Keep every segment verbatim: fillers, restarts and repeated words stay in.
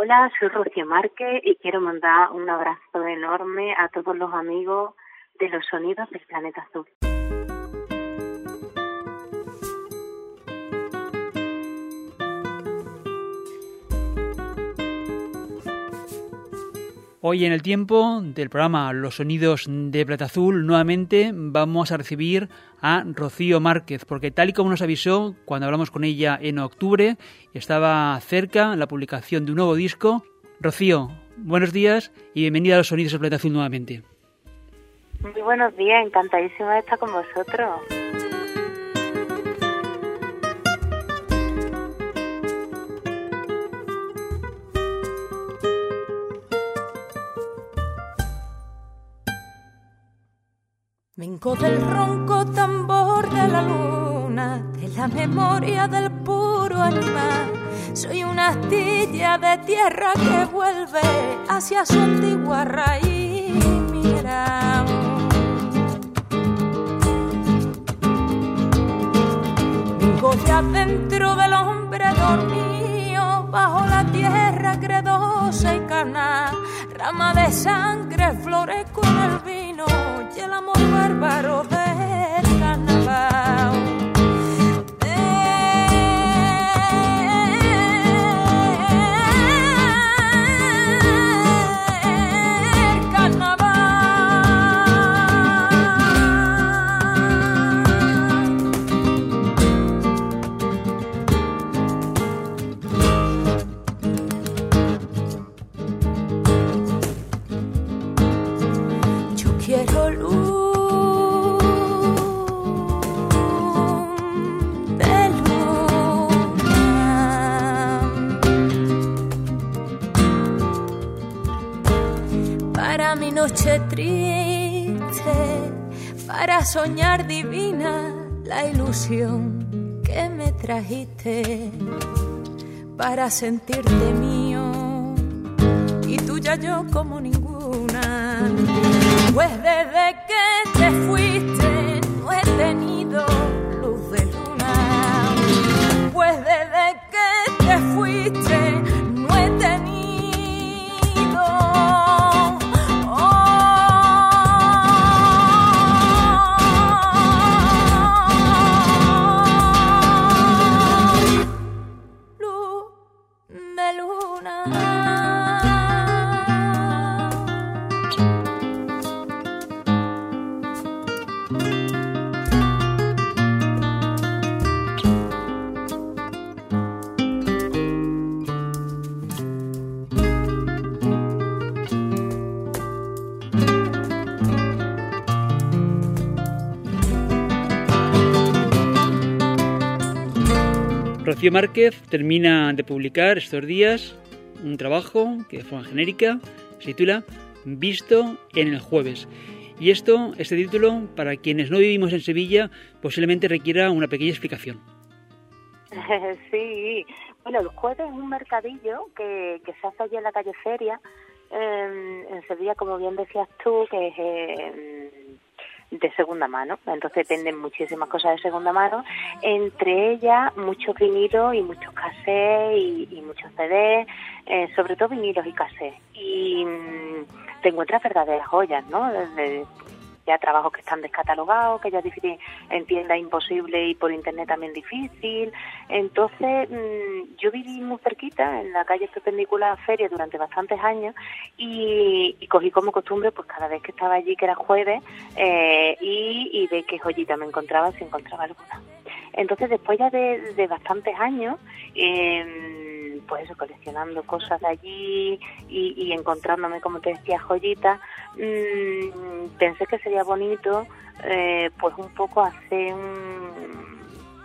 Hola, soy Rocío Márquez y quiero mandar un abrazo enorme a todos los amigos de los sonidos del planeta azul. Hoy en el tiempo del programa Los Sonidos de Planeta Azul nuevamente vamos a recibir a Rocío Márquez, porque tal y como nos avisó cuando hablamos con ella en octubre, estaba cerca la publicación de un nuevo disco. Rocío, buenos días y bienvenida a Los Sonidos de Planeta Azul nuevamente. Muy buenos días, encantadísima de estar con vosotros. Vengo del ronco tambor de la luna, de la memoria del puro animal. Soy una astilla de tierra que vuelve hacia su antigua raíz. Mira, vengo de adentro del hombre dormido, bajo la tierra credosa y carnal. Rama de sangre, flores con el vino y el amor bárbaro del carnaval. Quiero luz de luna para mi noche triste, para soñar divina la ilusión que me trajiste, para sentirte mío y tuya yo como ninguna. Pues desde que te fuiste no he tenido luz de luna. Pues desde que te fuiste no he tenido oh, luz de luna. Rocío Márquez termina de publicar estos días un trabajo que de forma genérica se titula Visto en el jueves. Y esto, este título, para quienes no vivimos en Sevilla, posiblemente requiera una pequeña explicación. Sí, bueno, el jueves es un mercadillo que, que se hace allí en la calle Feria, eh, en Sevilla, como bien decías tú, que es eh, de segunda mano. Entonces venden muchísimas cosas de segunda mano, entre ellas muchos vinilos y muchos cassettes y, y muchos C Ds, eh, sobre todo vinilos y cassettes. Y mmm, te encuentras verdaderas joyas, ¿no? Desde ya trabajos que están descatalogados, que ya es difícil en tienda imposible y por internet también difícil. Entonces mmm, yo viví muy cerquita en la calle perpendicular a Feria durante bastantes años y, y cogí como costumbre pues cada vez que estaba allí, que era jueves, eh, y, y de qué joyita me encontraba, si encontraba alguna. Entonces después ya de, de bastantes años, eh, pues eso, coleccionando cosas de allí y, y encontrándome, como te decía, joyitas, mmm, pensé que sería bonito eh, pues un poco hacer un,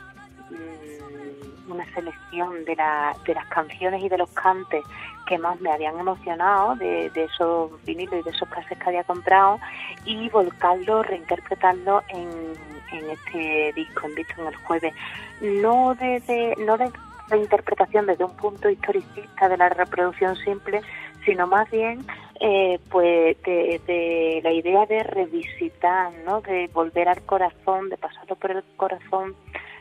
una selección de, la, de las canciones y de los cantes que más me habían emocionado de, de esos vinilos y de esos cassettes que había comprado y volcarlo, reinterpretarlo en, en este disco, en Visto en el jueves. No desde, no de reinterpretación desde un punto historicista de la reproducción simple, sino más bien eh, pues de, de la idea de revisitar, ¿no? De volver al corazón, de pasarlo por el corazón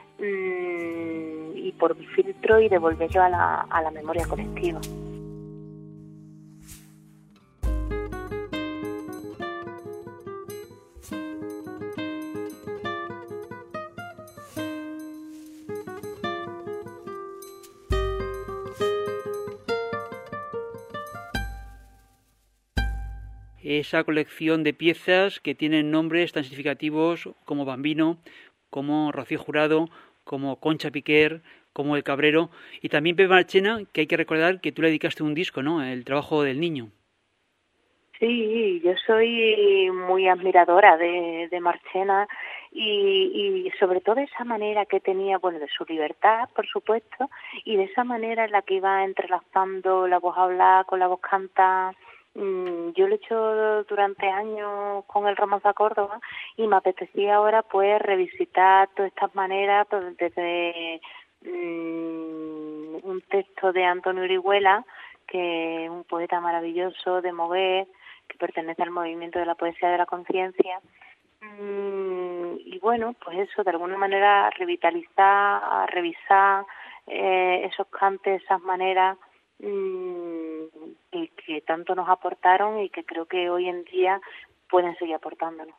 mmm, y por mi filtro y devolverlo a la, a la memoria colectiva. esa colección de piezas que tienen nombres tan significativos como Bambino, como Rocío Jurado, como Concha Piquer, como El Cabrero, y también Pepe Marchena, que hay que recordar que tú le dedicaste un disco, ¿no? El trabajo del niño. Sí, yo soy muy admiradora de, de Marchena y, y sobre todo esa manera que tenía, bueno, de su libertad, por supuesto, y de esa manera en la que iba entrelazando la voz hablada con la voz cantada. Yo lo he hecho durante años con el Romance a Córdoba y me apetecía ahora pues revisitar todas estas maneras pues, desde mmm, un texto de Antonio Orihuela, que es un poeta maravilloso de Moguer, que pertenece al movimiento de la poesía de la conciencia. Y bueno, pues eso, de alguna manera revitalizar, revisar eh, esos cantes, esas maneras mmm, que, que tanto nos aportaron y que creo que hoy en día pueden seguir aportándonos.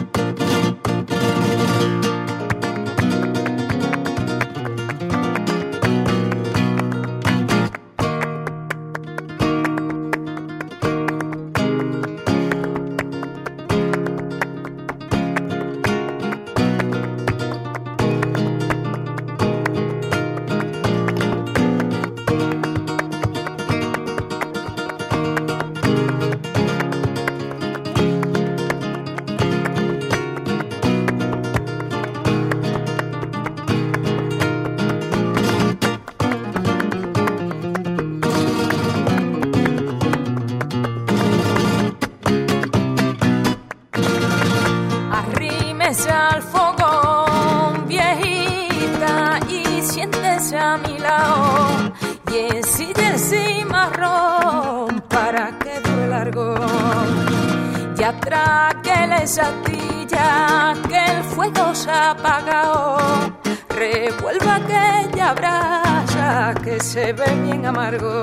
Al fogón, viejita, y siéntese a mi lado, y ensíllese marrón para que dure largo, y atraquele esa astilla que el fuego se ha apagado, revuelva aquella brasa que se ve bien amargo.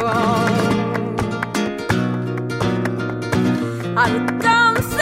Alcance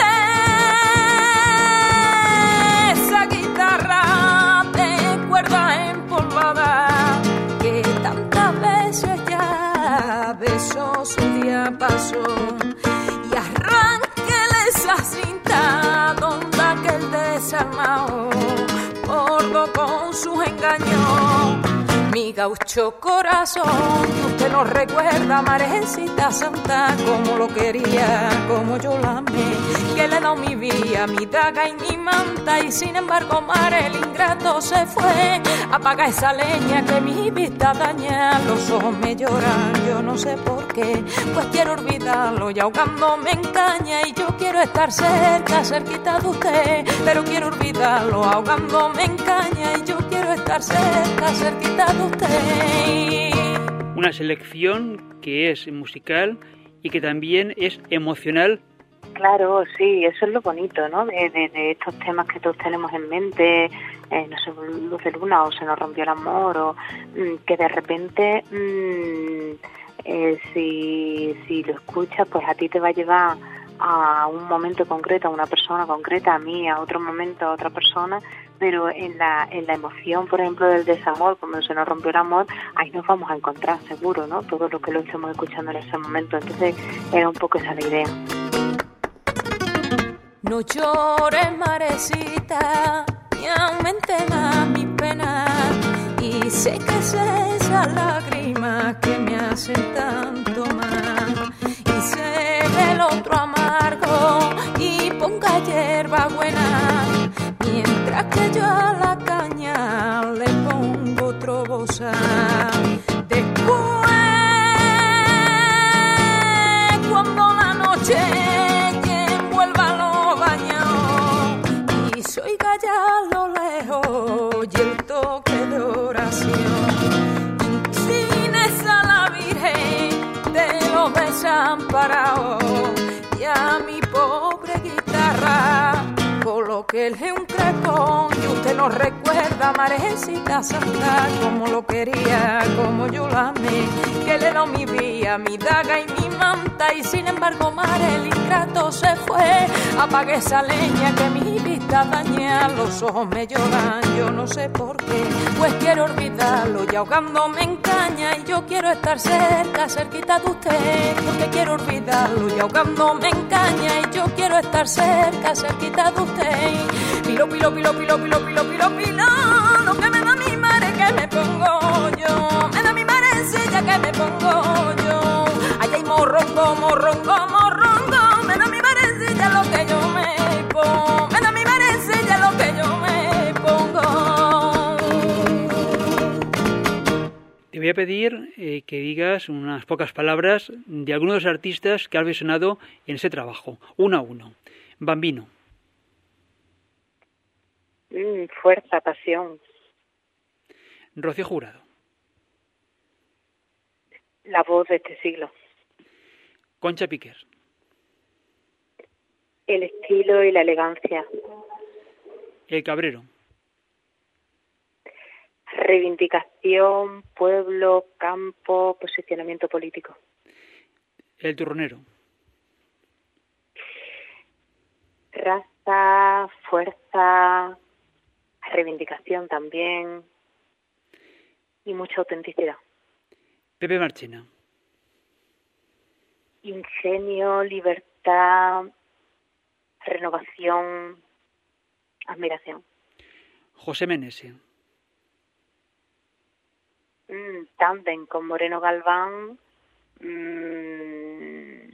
cuerda empolvada que tantas veces ya besó su diapaso, y arránquele esa cinta donde aquel desarmado bordo con sus engaños mi gaucho corazón. Y usted no recuerda, Marecita Santa, como lo quería, como yo la amé, que le he dado mi vida, mi daga y mi manta, y sin embargo, mare, el ingrato se fue. Apaga esa leña que mi vista daña, los ojos me lloran, yo no sé por qué, pues quiero olvidarlo y ahogándome en caña, y yo quiero estar cerca, cerquita de usted, pero quiero olvidarlo ahogándome en caña, y yo quiero estar cerca, cerquita de usted. Una selección que es musical y que también es emocional. Claro, sí, eso es lo bonito, ¿no? De, de, de estos temas que todos tenemos en mente, eh, no sé, Luz de Luna o Se nos rompió el amor, o mmm, que de repente, mmm, eh, si, si lo escuchas, pues a ti te va a llevar a un momento concreto, a una persona concreta, a mí, a otro momento, a otra persona, pero en la en la emoción, por ejemplo, del desamor, cuando se nos rompió el amor, ahí nos vamos a encontrar seguro, ¿no? Todo lo que lo estemos escuchando en ese momento. Entonces era un poco esa la idea. No llores, Marecita, ni aumente más mi pena, y sé que es esa lágrima que me hacen tanto mal, y sé el otro amargo, y ponga hierba buena, mientras que yo a la caña le pongo otro bozal. Después, cuando la noche envuelva los baños y se oiga ya a lo lejos y el toque de oración, inclínese a la Virgen de los desamparados, y a mi pobre guitarra colóquele un crepón, y usted no recuerda, Marecita Santa, como lo quería, como yo la amé, que le dio mi vida, mi daga y mi manta y sin embargo mar el ingrato se fue. Apague esa leña que mi vista daña, los ojos me lloran, yo no sé por qué, pues quiero olvidarlo y ahogándome en caña y yo quiero estar cerca, cerquita de usted, porque quiero olvidarlo y ahogándome en caña y yo quiero estar cerca, cerquita de usted. Pilo, pilo, pilo, pilo, pilo, pilo, pilo, pilo, lo que me da mi madre que me pongo yo, me da mi madre silla que me pongo yo, allá hay morrongo, morrongo, morrongo, me da mi madre silla lo que yo me pongo, me da mi madre silla lo que yo me pongo. Te voy a pedir eh, que digas unas pocas palabras de algunos de los artistas que has visionado en ese trabajo, uno a uno. Bambino. Mm, fuerza, pasión. Rocío Jurado. La voz de este siglo. Concha Piquer. El estilo y la elegancia. El Cabrero. Reivindicación, pueblo, campo, posicionamiento político. El Turronero. Raza, fuerza, reivindicación también y mucha autenticidad. Pepe Marchena. Ingenio, libertad, renovación, admiración. José Menese. Mm, tándem con Moreno Galván. Mm,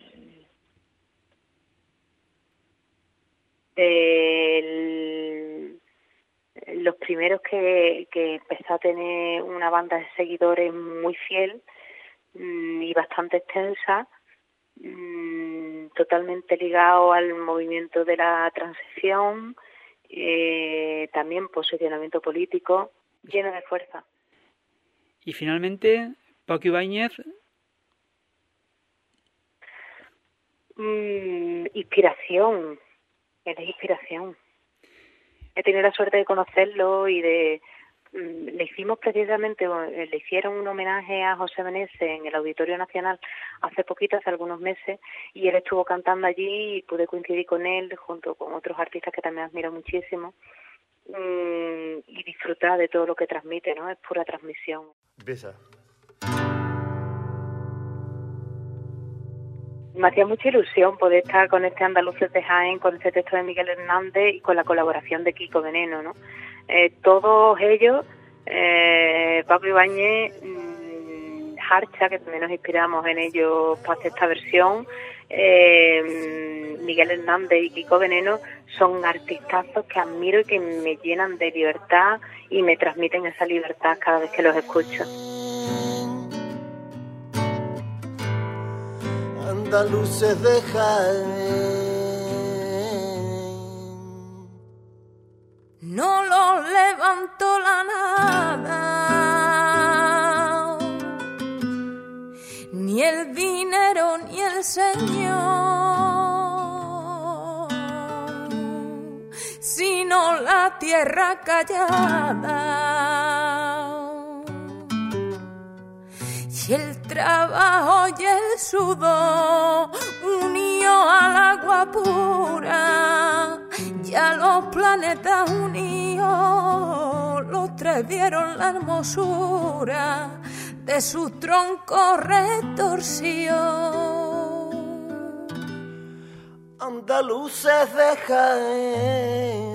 el, los primeros que, que empezó a tener una banda de seguidores muy fiel mm, y bastante extensa, mm, totalmente ligado al movimiento de la transición, eh, también posicionamiento político, lleno de fuerza. Y finalmente, Paco Ibáñez. Mm, inspiración, él es inspiración. He tenido la suerte de conocerlo y de... Mm, le hicimos precisamente, le hicieron un homenaje a José Menese en el Auditorio Nacional hace poquito, hace algunos meses, y él estuvo cantando allí y pude coincidir con él junto con otros artistas que también admiro muchísimo. Mm, y disfrutar de todo lo que transmite, ¿no? Es pura transmisión. Besa. Me hacía mucha ilusión poder estar con este Andaluces de Jaén, con este texto de Miguel Hernández y con la colaboración de Kiko Veneno, ¿no? Eh, todos ellos, eh, Paco Ibáñez, mmm, Harcha, que también nos inspiramos en ellos para hacer esta versión, eh, Miguel Hernández y Kiko Veneno, son artistazos que admiro y que me llenan de libertad y me transmiten esa libertad cada vez que los escucho. Andaluces de Jaén. No lo levanto la nada, ni el dinero ni el Señor, sino la tierra callada y el trabajo y el sudor unido al agua pura y a los planetas unidos, los tres vieron la hermosura de su tronco retorcido. Andaluces de Jaén.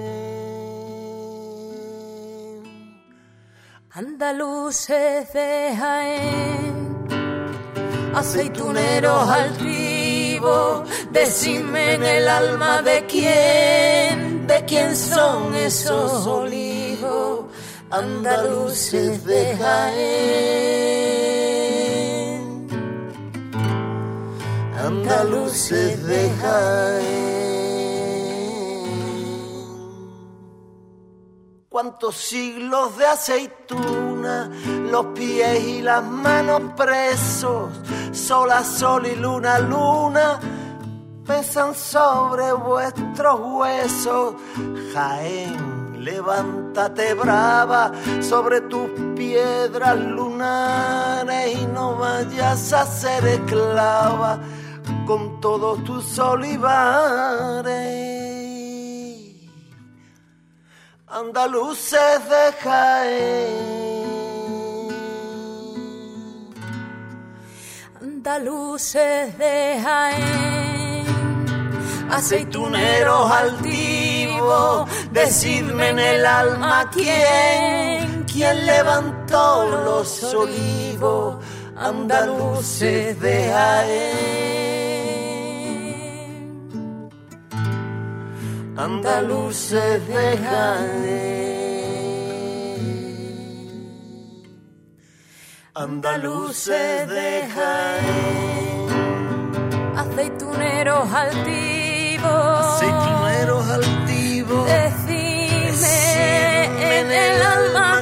Andaluces de Jaén, aceituneros altivos, decidme en el alma de quién, de quién son esos olivos. Andaluces de Jaén, Andaluces de Jaén. Cuántos siglos de aceituna, los pies y las manos presos, sol a sol y luna a luna, pesan sobre vuestros huesos. Jaén, levántate brava sobre tus piedras lunares y no vayas a ser esclava con todos tus olivares. Andaluces de Jaén, andaluces de Jaén, aceituneros altivos, decidme en el alma quién, quién levantó los olivos, andaluces de Jaén, andaluces de Jaén, andaluces de Jaén, aceituneros altivos, aceituneros altivos, decime en el alma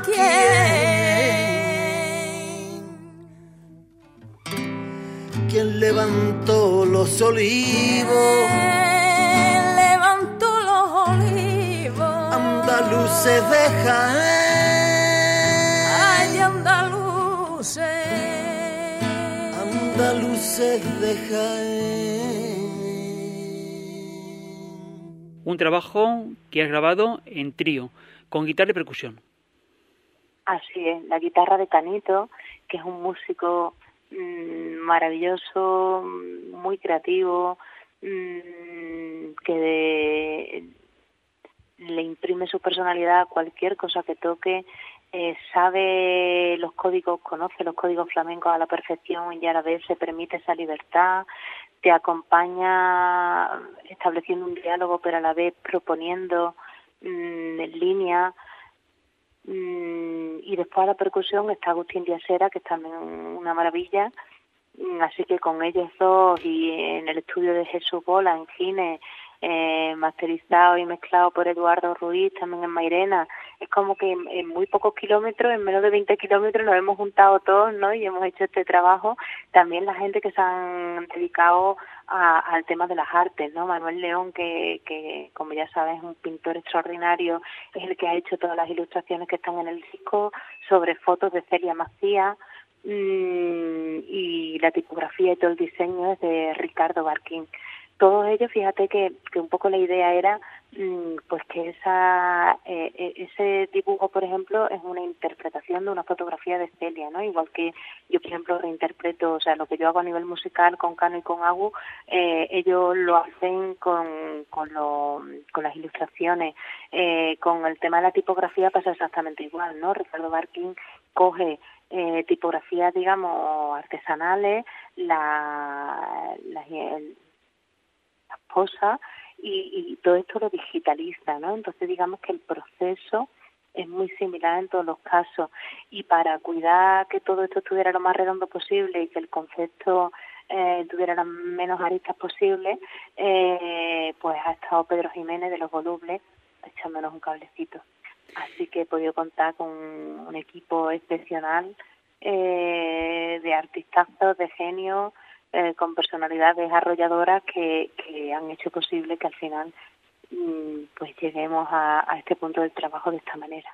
quién, quién levantó los olivos, levantó los olivos, andaluces de Jaén, ay andaluces, andaluces de Jaén. Un trabajo que has grabado en trío, con guitarra y percusión. Así es, la guitarra de Canito, que es un músico mmm, maravilloso, muy creativo, mmm, que de, le imprime su personalidad a cualquier cosa que toque, eh, sabe los códigos, conoce los códigos flamencos a la perfección y a la vez se permite esa libertad, te acompaña estableciendo un diálogo pero a la vez proponiendo mmm, en línea. Y después a la percusión está Agustín Diasera, que es también una maravilla, así que con ellos dos y en el estudio de Jesús Bola en Gine, eh, masterizado y mezclado por Eduardo Ruiz también en Mairena, es como que en, en muy pocos kilómetros, en menos de veinte kilómetros nos hemos juntado todos, ¿no? Y hemos hecho este trabajo. También la gente que se han dedicado a, al tema de las artes, ¿no? Manuel León, que, que como ya sabes es un pintor extraordinario, es el que ha hecho todas las ilustraciones que están en el disco sobre fotos de Celia Macías, mmm, y la tipografía y todo el diseño es de Ricardo Barquín. Todos ellos, fíjate que, que un poco la idea era mmm, pues que esa eh, ese dibujo, por ejemplo, es una interpretación de una fotografía de Celia, ¿no? Igual que yo, por ejemplo, reinterpreto, o sea, lo que yo hago a nivel musical con Cano y con Agu, eh, ellos lo hacen con con, lo, con las ilustraciones. Eh, con el tema de la tipografía pasa exactamente igual, ¿no? Ricardo Barquín coge eh, tipografías, digamos, artesanales, la, la el, cosas y, y todo esto lo digitaliza, ¿no? Entonces digamos que el proceso es muy similar en todos los casos y para cuidar que todo esto estuviera lo más redondo posible y que el concepto eh, tuviera las menos aristas posibles, eh, pues ha estado Pedro Jiménez de Los Volubles echándonos un cablecito. Así que he podido contar con un equipo excepcional eh, de artistazos, de genios, Eh, con personalidades arrolladoras que, que han hecho posible que al final mmm, pues lleguemos a, a este punto del trabajo de esta manera.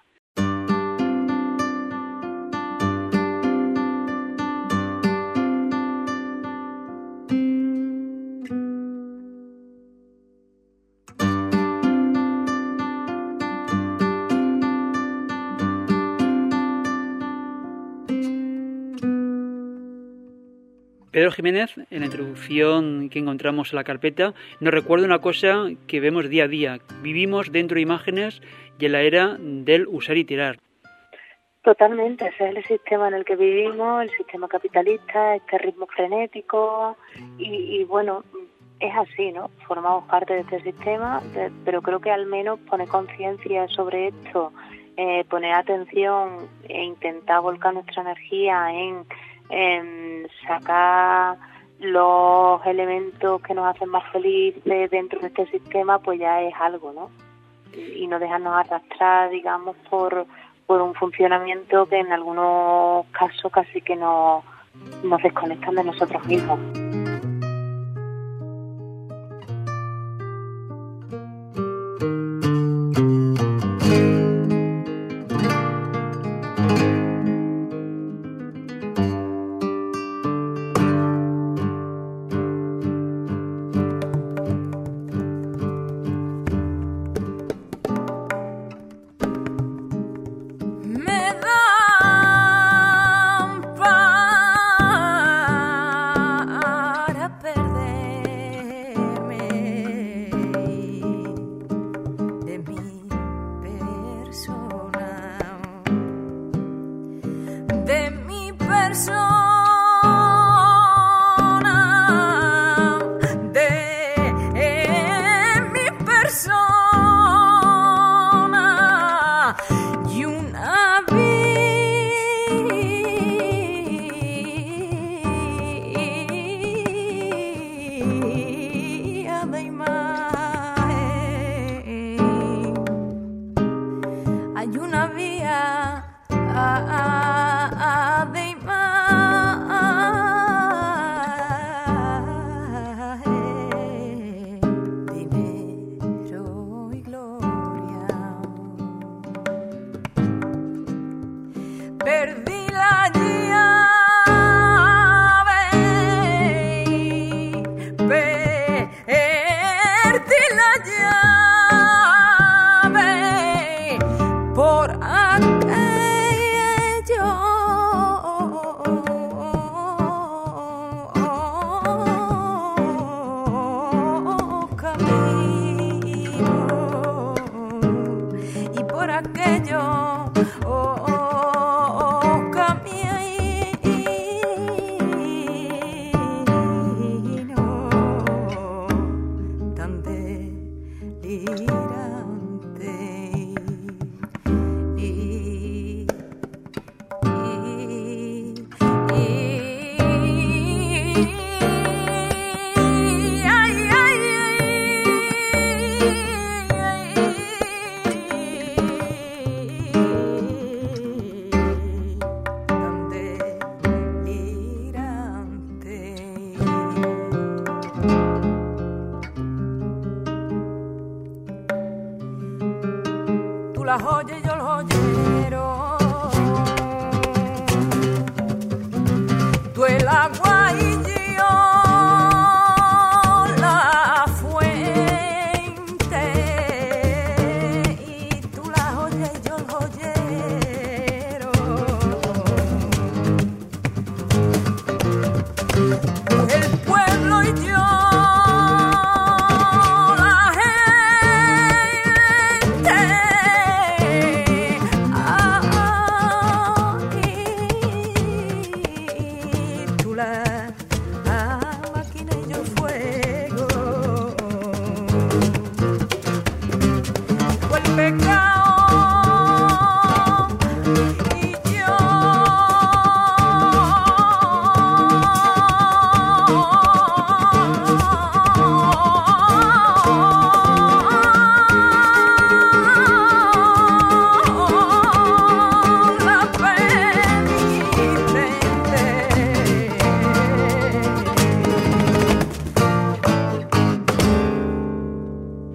Pedro Jiménez, en la introducción que encontramos en la carpeta, nos recuerda una cosa que vemos día a día. Vivimos dentro de imágenes y en la era del usar y tirar. Totalmente, ese es el sistema en el que vivimos, el sistema capitalista, este ritmo frenético y, y bueno, es así, ¿no? Formamos parte de este sistema, de, pero creo que al menos pone conciencia sobre esto, eh, poner atención e intentar volcar nuestra energía en, en sacar los elementos que nos hacen más felices dentro de este sistema, pues ya es algo, ¿no? Y, y no dejarnos arrastrar, digamos, por por un funcionamiento que en algunos casos casi que nos, nos desconectan de nosotros mismos.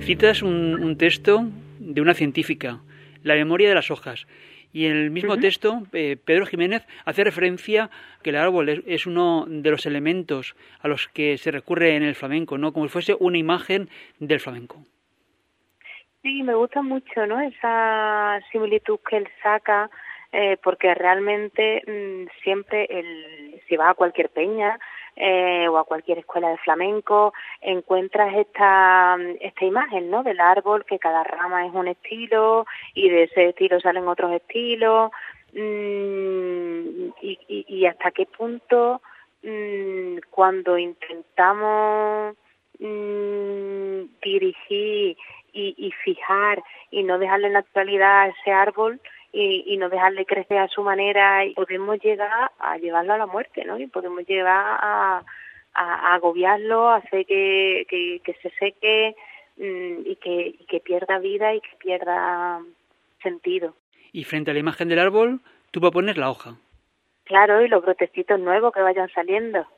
citas un, un texto de una científica, La memoria de las hojas. Y en el mismo uh-huh. texto, eh, Pedro Jiménez hace referencia que el árbol es, es uno de los elementos a los que se recurre en el flamenco, ¿no? Como si fuese una imagen del flamenco. Sí, me gusta mucho, ¿no? Esa similitud que él saca, eh, porque realmente mmm, siempre, el, si vas a cualquier peña eh, o a cualquier escuela de flamenco, encuentras esta esta imagen, ¿no? Del árbol, que cada rama es un estilo y de ese estilo salen otros estilos, mmm, y, y, y hasta qué punto mmm, cuando intentamos mmm, dirigir y, y fijar y no dejarle naturalidad a ese árbol y, y no dejarle crecer a su manera, y podemos llegar a llevarlo a la muerte, ¿no? Y podemos llegar a, a, a agobiarlo, a hacer que, que, que se seque mmm, y, que, y que pierda vida y que pierda sentido. Y frente a la imagen del árbol, tú vas a poner la hoja. Claro, y los brotecitos nuevos que vayan saliendo.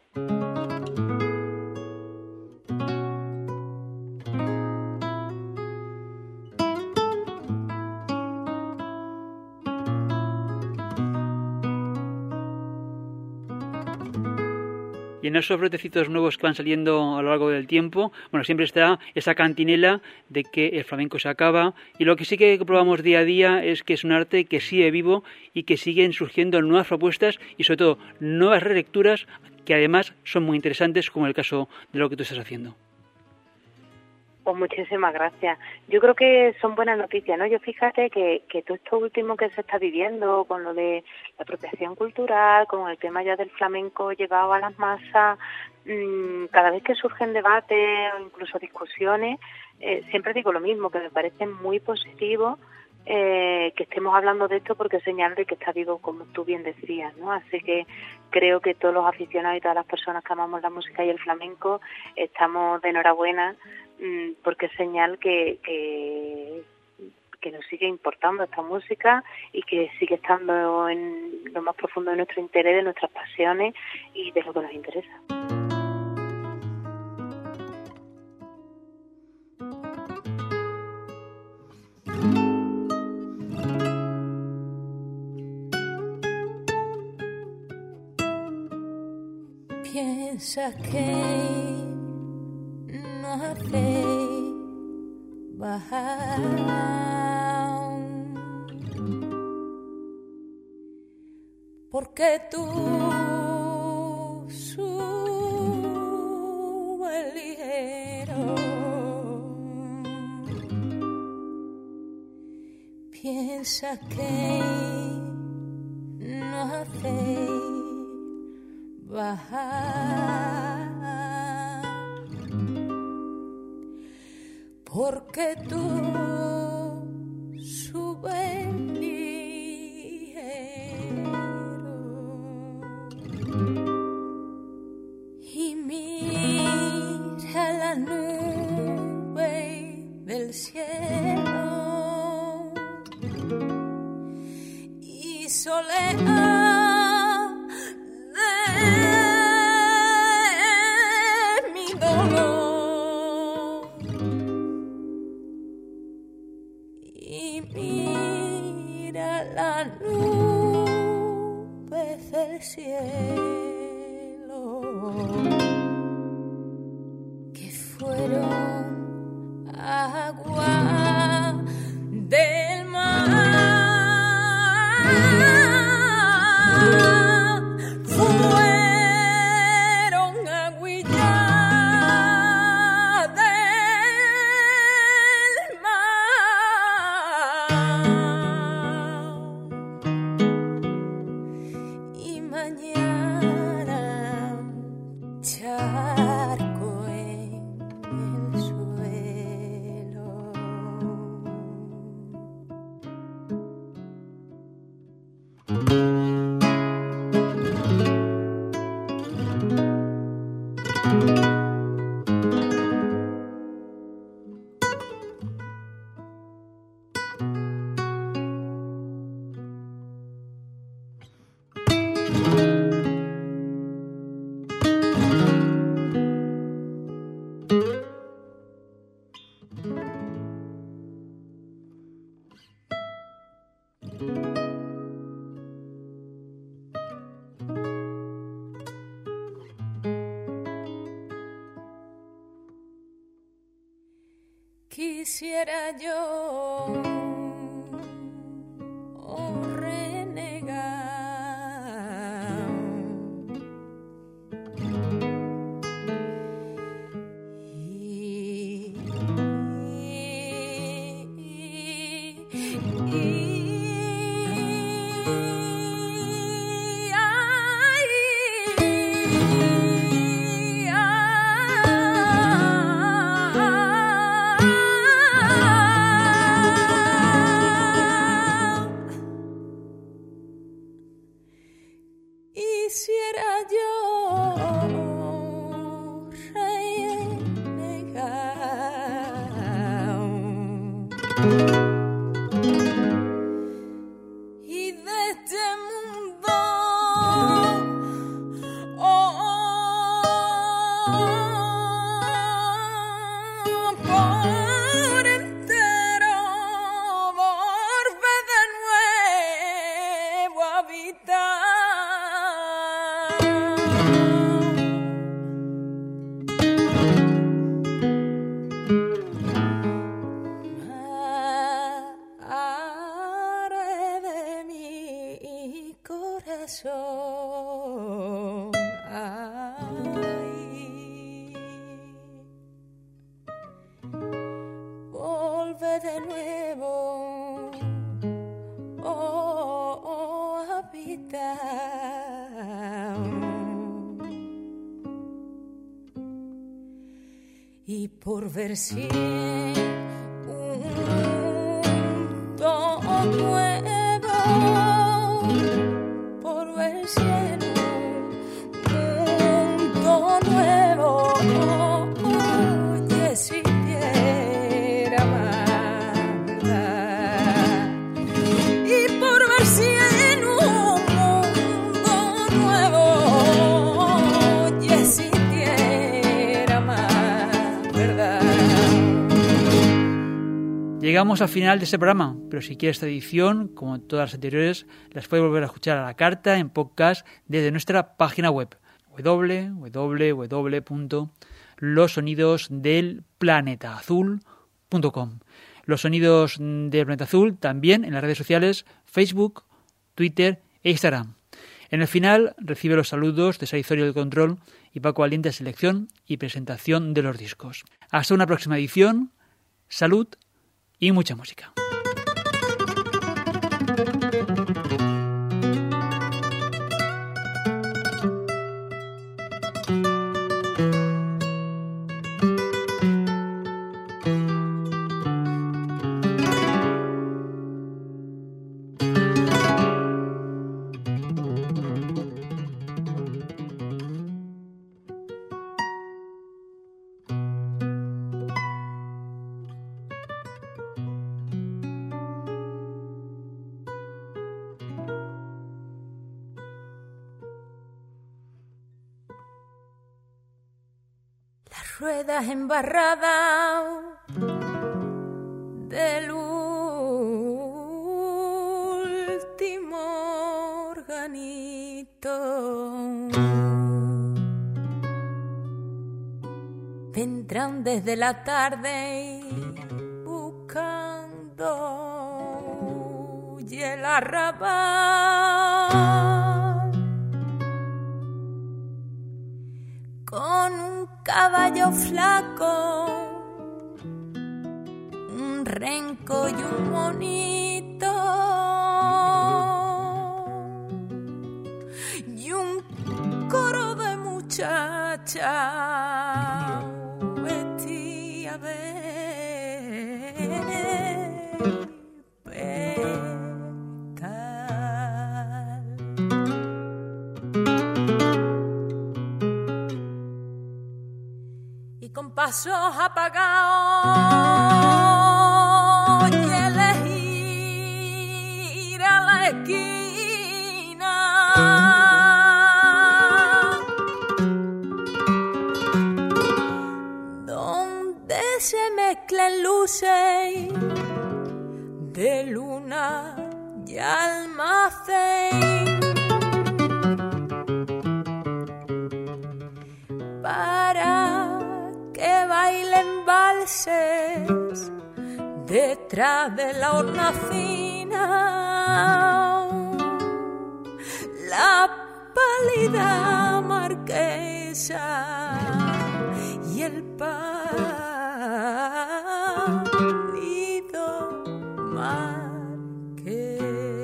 Y en esos brotecitos nuevos que van saliendo a lo largo del tiempo, bueno, siempre está esa cantinela de que el flamenco se acaba, y lo que sí que probamos día a día es que es un arte que sigue vivo y que siguen surgiendo nuevas propuestas y sobre todo nuevas relecturas que además son muy interesantes, como el caso de lo que tú estás haciendo. Pues muchísimas gracias. Yo creo que son buenas noticias, ¿no? Yo fíjate que, que todo esto último que se está viviendo con lo de la apropiación cultural, con el tema ya del flamenco llevado a las masas, mmm, cada vez que surgen debates o incluso discusiones, eh, siempre digo lo mismo, que me parece muy positivo eh, que estemos hablando de esto, porque es señal de que está vivo, como tú bien decías, ¿no? Así que creo que todos los aficionados y todas las personas que amamos la música y el flamenco estamos de enhorabuena, porque es señal que, que, que nos sigue importando esta música y que sigue estando en lo más profundo de nuestro interés, de nuestras pasiones y de lo que nos interesa. Piensa que no hace bajar, porque tú subes ligero. Piensa que no hace bajar, porque tú subes ligero y mira la nube del cielo y soleá cielo, que fueron agua del mar, fueron agüilla del mar, y mañana charco en el suelo. Quisiera yo oh, renegar y, y, y de nuevo, oh, oh, habitar. Y por ver si un mundo nuevo, por ver si en un mundo nuevo, oh, oh, existiera más. Y por ver si en un mundo nuevo, oh, existiera más, ¿verdad? Llegamos al final de este programa, pero si quieres esta edición, como todas las anteriores, las puedes volver a escuchar a la carta en podcast desde nuestra página web doble u doble u doble u punto los sonidos del planeta azul punto com. Los Sonidos del Planeta Azul también en las redes sociales Facebook, Twitter e Instagram. En el final recibe los saludos de Sara Izorio del control y Paco Valiente de selección y presentación de los discos. Hasta una próxima edición, salud y mucha música. Ruedas embarradas del último organito vendrán desde la tarde buscando y el arrabal con un caballo flaco, un renco y un monito y un coro de muchachas vestía de con pasos apagados y elegir a la esquina donde se mezclan luces de luna y almacén para que bailen valses flores detrás de la hornacina, la pálida marquesa y el pálido marqués.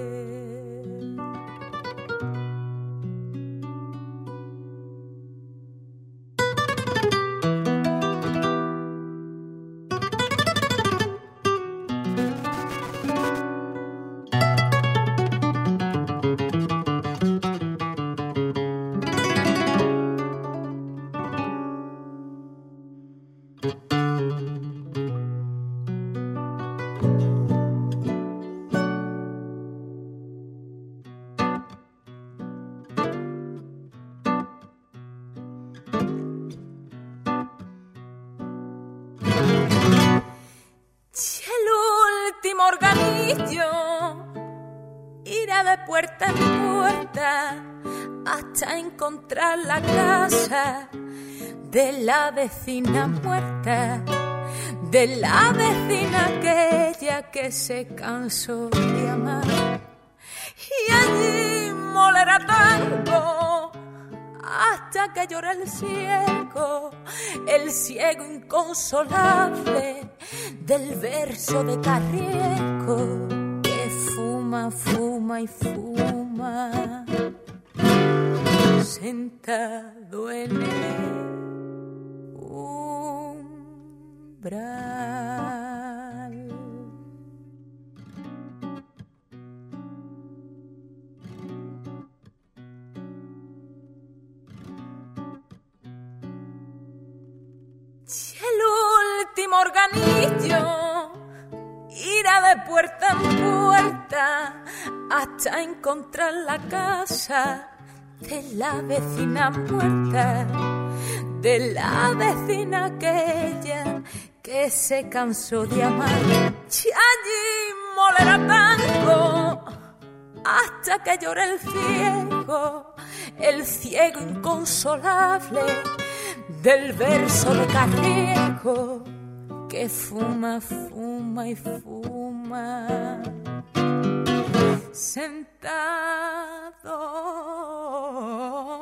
Irá de puerta en puerta hasta encontrar la casa de la vecina muerta, de la vecina aquella que se cansó de amar. Y allí molerá tango hasta que llora el ciego, el ciego inconsolable del verso de Carrieco, que fuma, fuma y fuma, sentado en el umbral. Y el último organillo irá de puerta en puerta hasta encontrar la casa de la vecina muerta, de la vecina aquella que se cansó de amar. Y allí molerá tango hasta que llore el ciego, el ciego inconsolable del verso de Carrieco, que fuma, fuma y fuma, sentado